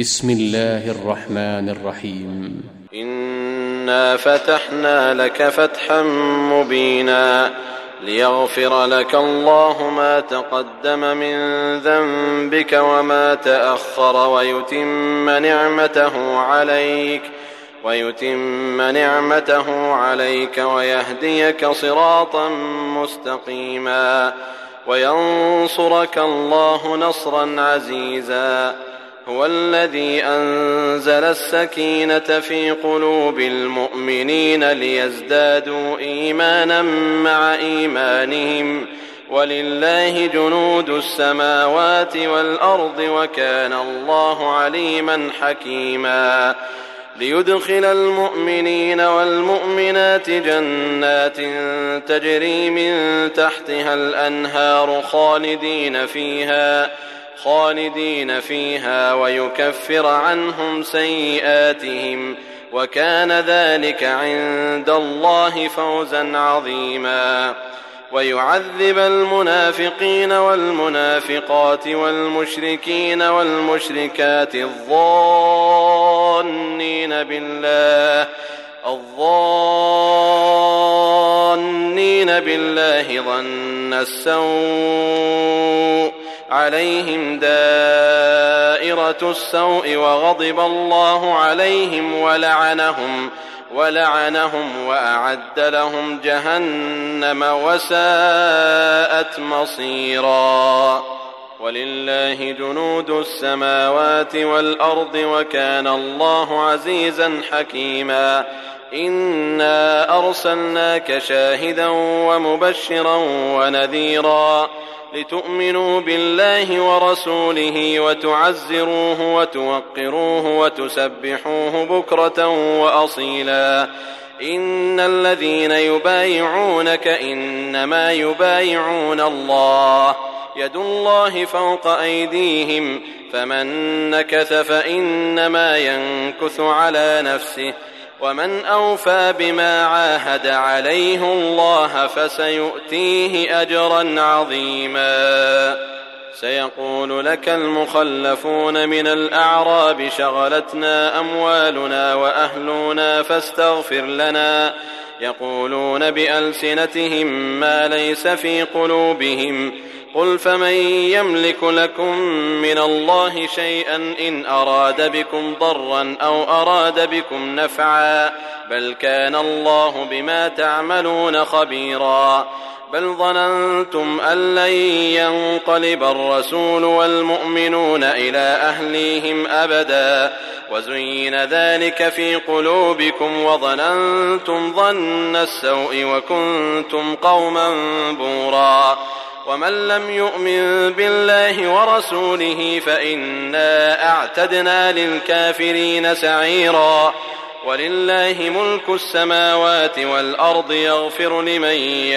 بسم الله الرحمن الرحيم. إنا فتحنا لك فتحا مبينا ليغفر لك الله ما تقدم من ذنبك وما تأخر ويتم نعمته عليك ويهديك صراطا مستقيما وينصرك الله نصرا عزيزا. هو الذي أنزل السكينة في قلوب المؤمنين ليزدادوا إيمانا مع إيمانهم ولله جنود السماوات والأرض وكان الله عليما حكيما. ليدخل المؤمنين والمؤمنات جنات تجري من تحتها الأنهار خالدين فيها ويكفر عنهم سيئاتهم وكان ذلك عند الله فوزا عظيما. ويعذب المنافقين والمنافقات والمشركين والمشركات الظانين بالله ظن السوء عليهم دائرة السوء وغضب الله عليهم ولعنهم وأعد لهم جهنم وساءت مصيرا. ولله جنود السماوات والأرض وكان الله عزيزا حكيما. إنا أرسلناك شاهدا ومبشرا ونذيرا لتؤمنوا بالله ورسوله وتعزروه وتوقروه وتسبحوه بكرة وأصيلا. إن الذين يبايعونك إنما يبايعون الله يد الله فوق أيديهم فمن نكث فإنما ينكث على نفسه ومن أوفى بما عاهد عليه الله فسيؤتيه أجرا عظيما. سيقول لك المخلفون من الأعراب شغلتنا أموالنا وأهلنا فاستغفر لنا يقولون بألسنتهم ما ليس في قلوبهم قل فمن يملك لكم من الله شيئا إن أراد بكم ضرا أو أراد بكم نفعا بل كان الله بما تعملون خبيرا. بل ظننتم أن لن ينقلب الرسول والمؤمنون إلى أهليهم أبدا وزين ذلك في قلوبكم وظننتم ظن السوء وكنتم قوما بورا. ومن لم يؤمن بالله ورسوله فإنا أعتدنا للكافرين سعيرا. ولله ملك السماوات والأرض يغفر لمن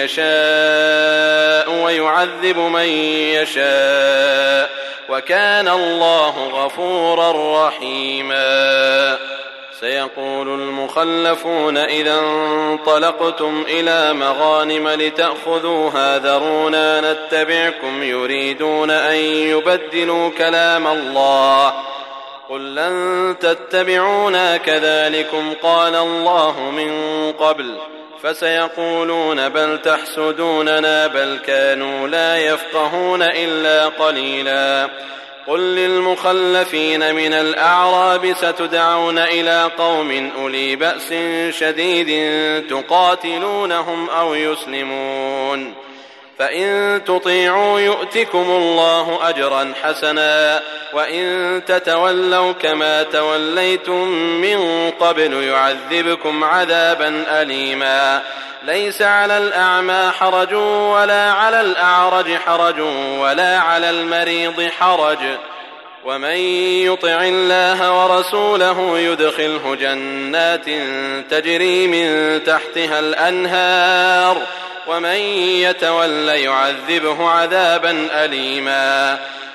يشاء ويعذب من يشاء وكان الله غفورا رحيما. سيقول المخلفون إذا انطلقتم إلى مغانم لتأخذوها ذرونا نتبعكم يريدون أن يبدلوا كلام الله قل لن تتبعونا كذلكم قال الله من قبل فسيقولون بل تحسدوننا بل كانوا لا يفقهون إلا قليلا. قل للمخلفين من الأعراب ستدعون إلى قوم أولي بأس شديد تقاتلونهم أو يسلمون فإن تطيعوا يؤتكم الله أجرا حسنا وإن تتولوا كما توليتم من قبل يعذبكم عذابا أليما. ليس على الأعمى حرج ولا على الأعرج حرج ولا على المريض حرج ومن يطع الله ورسوله يدخله جنات تجري من تحتها الأنهار ومن يتول يعذبه عذابا أليما.